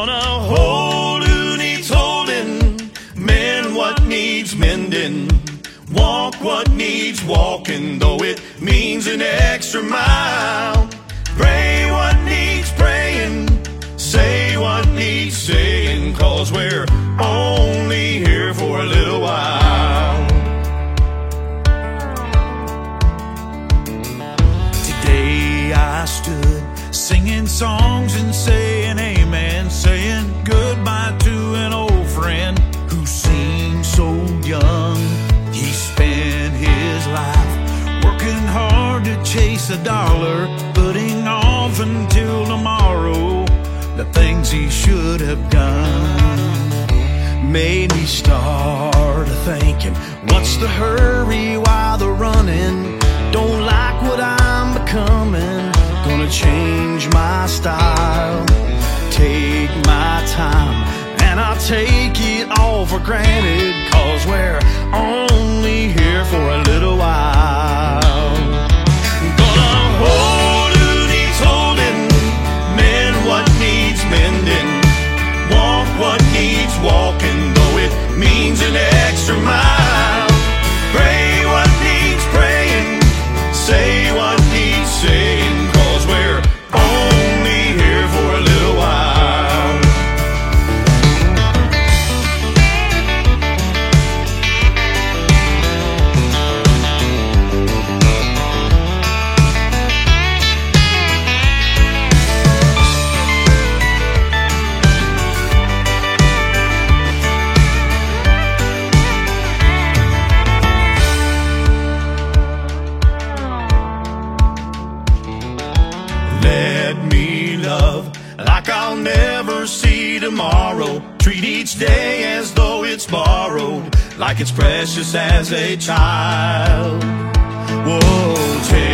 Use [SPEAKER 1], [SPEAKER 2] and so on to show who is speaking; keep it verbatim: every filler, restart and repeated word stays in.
[SPEAKER 1] Gonna hold who needs holding, mend what needs mending, walk what needs walking, though it means an extra mile. Pray what needs praying, say what needs saying, 'cause we're only here for a little while.
[SPEAKER 2] Today I stood singing songs and saying amen, saying goodbye to an old friend who seemed so young. He spent his life working hard to chase a dollar, putting off until tomorrow the things he should have done. Made me start thinking, what's the hurry while the running? Don't like what I'm becoming, gonna change my style, take my time, and I'll take it all for granted, 'cause we're only here for a little while.
[SPEAKER 1] Gonna hold who needs holding, mend what needs mending, walk what needs walking, though it means an extra mile. Pray what needs praying, say what needs saying, 'cause we're only here for a little while. Let me love like I'll never see tomorrow. Treat each day as though it's borrowed, like it's precious as a child. Whoa, take